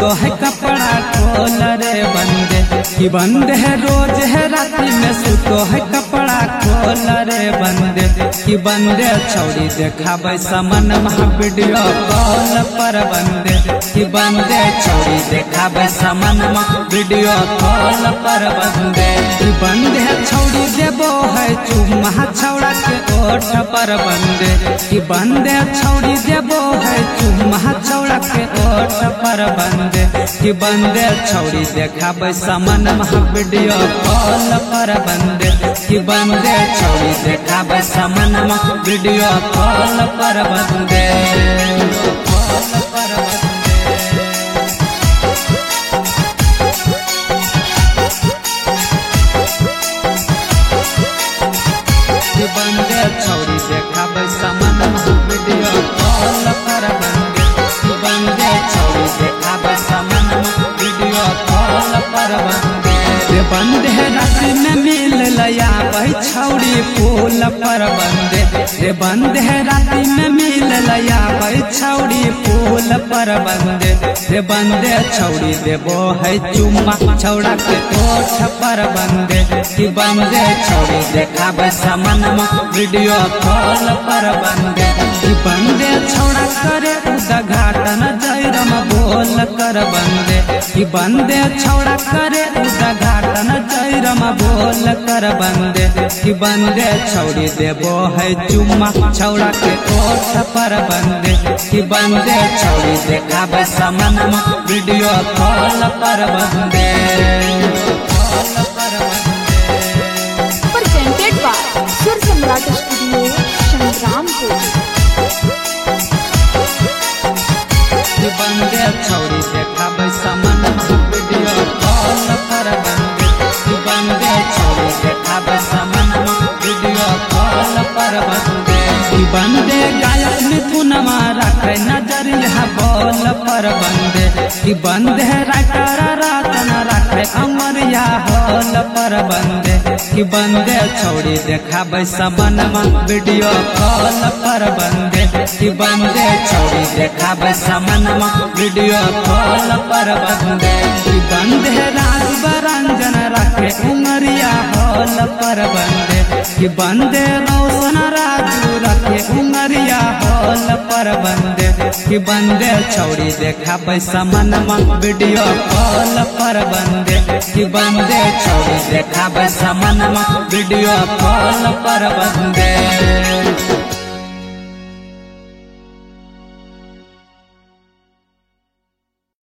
सुतो है कपड़ा खोल रे बंदे कि बंदे है रोज है राती में सुतो है कपड़ा खोल रे बंदे कि बंदे छौड़ी देखाबै समन महा वीडियो कॉल पर बंदे कि बंदे छौड़ी देखाबै समन महा वीडियो कॉल पर बंदे कि बंदे छौड़ी देबो है चुम्मा छौड़ा के ओठ पर बंदे कि बंदे छौड़ी देबो है चुम्मा छौड़ा के ओठ पर बंदे कि बंदे छौड़ी देखाबै समन महा वीडियो कॉल पर बंदे कि बंदे छौड़ी देखाबै समन महा वीडियो कॉल पर बंदे कि बंदे छौड़ी देखाबै समन महा वीडियो कॉल पर बंदे कि बंदे छौड़ी देखाबै समन महा वीडियो कॉल पर बंदे बंदे राति में मिल लया भाई छौड़ी फूल पर बंदे रे बंदे राति में मिल लया भाई छौड़ी फूल पर बंदे रे बंदे छौड़ी देबो है चुम्मा छौड़ा के ओठ पर बंदे कि बंदे छौड़ी देखाबै समन महा वीडियो कॉल पर बंदे कि बंदे छौड़ा करे उद्घाटन जयरम बोल कर बंदे कि बंदे छौड़ा करे उद्घाटन जयरम बोल कर बंदे कि बंदे छौड़ी देबो है चुम्मा छौड़ा के ओठ पर बंदे कि बंदे छौड़ी देखाबै समन महा वीडियो कॉल पर बंदे presented by Sur Samrat Studio, Shangrampur. कि बंदे छौड़ी देखाबै समन महा वीडियो कॉल पर बंदे कि बंदे छौड़ी देखाबै समन महा वीडियो कॉल पर बंदे कि बंदे गायक मिथुनमा रखे नजरिया बोल पर बंदे कि बंदे राइटर रतन रखे अमरिया हॉल पर बंदे कि बंदे छौड़ी देखाबै समन महा वीडियो कॉल पर बंदे कि बंदे छौड़ी देखाबै समन महा वीडियो कॉल पर बंदे कि बंदे राज बरंजन रखे उमरिया हॉल पर बंदे कि बंदे रोशन राजू रखे उमरिया हॉल पर बंदे कि बंदे छौड़ी देखाबै समन महा वीडियो कॉल पर बंदे कि बंदे छौड़ी देखाबै समन महा वीडियो कॉल पर बंदे।